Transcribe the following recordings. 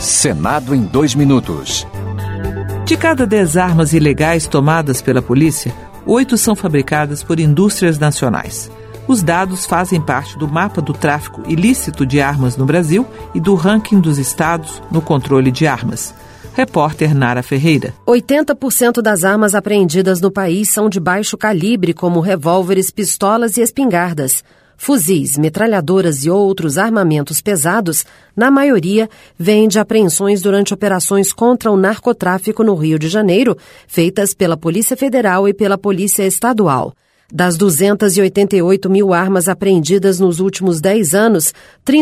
Senado em 2 minutos. De cada 10 armas ilegais tomadas pela polícia, 8 são fabricadas por indústrias nacionais. Os dados fazem parte do mapa do tráfico ilícito de armas no Brasil e do ranking dos estados no controle de armas. Repórter Nara Ferreira. 80% das armas apreendidas no país são de baixo calibre, como revólveres, pistolas e espingardas. Fuzis, metralhadoras e outros armamentos pesados, na maioria, vêm de apreensões durante operações contra o narcotráfico no Rio de Janeiro, feitas pela Polícia Federal e pela Polícia Estadual. Das 288 mil armas apreendidas nos últimos 10 anos,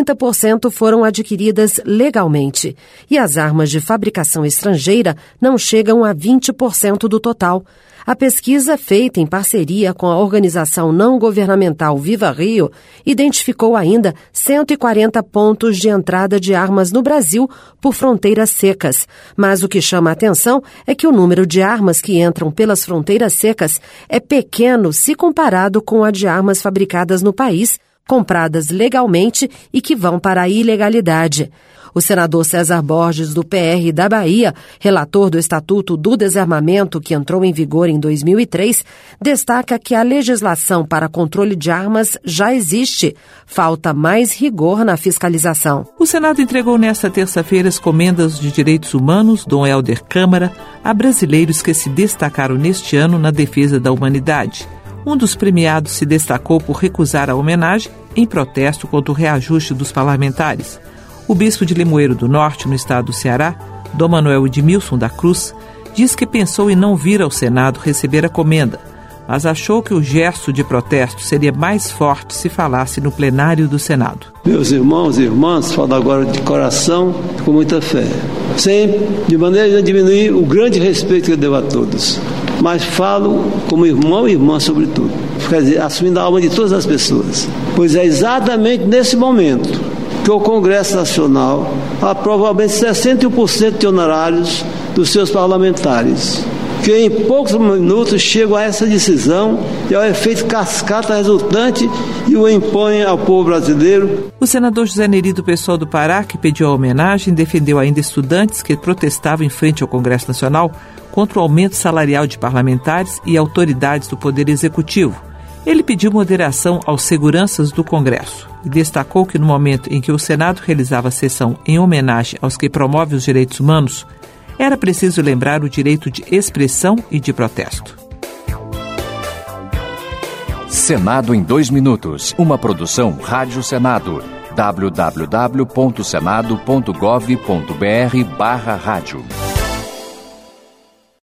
30% foram adquiridas legalmente. E as armas de fabricação estrangeira não chegam a 20% do total. A pesquisa, feita em parceria com a organização não governamental Viva Rio, identificou ainda 140 pontos de entrada de armas no Brasil por fronteiras secas. Mas o que chama a atenção é que o número de armas que entram pelas fronteiras secas é pequeno se comparado com a de armas fabricadas no país, compradas legalmente e que vão para a ilegalidade. O senador César Borges, do PR da Bahia, relator do Estatuto do Desarmamento, que entrou em vigor em 2003, destaca que a legislação para controle de armas já existe. Falta mais rigor na fiscalização. O Senado entregou nesta terça-feira as comendas de direitos humanos, Dom Helder Câmara, a brasileiros que se destacaram neste ano na defesa da humanidade. Um dos premiados se destacou por recusar a homenagem em protesto contra o reajuste dos parlamentares. O bispo de Limoeiro do Norte, no estado do Ceará, Dom Manuel Edmilson da Cruz, diz que pensou em não vir ao Senado receber a comenda, mas achou que o gesto de protesto seria mais forte se falasse no plenário do Senado. Meus irmãos e irmãs, falo agora de coração, com muita fé, sem de maneira a diminuir o grande respeito que eu devo a todos, mas falo como irmão e irmã sobretudo, quer dizer, assumindo a alma de todas as pessoas, pois é exatamente nesse momento que o Congresso Nacional aprova provavelmente 61% de honorários dos seus parlamentares, que em poucos minutos chegam a essa decisão e ao efeito cascata resultante e o impõem ao povo brasileiro. O senador José Neri do PSOL do Pará, que pediu a homenagem, defendeu ainda estudantes que protestavam em frente ao Congresso Nacional contra o aumento salarial de parlamentares e autoridades do Poder Executivo. Ele pediu moderação aos seguranças do Congresso e destacou que no momento em que o Senado realizava a sessão em homenagem aos que promovem os direitos humanos, era preciso lembrar o direito de expressão e de protesto. Senado em 2 minutos. Uma produção Rádio Senado. www.senado.gov.br/rádio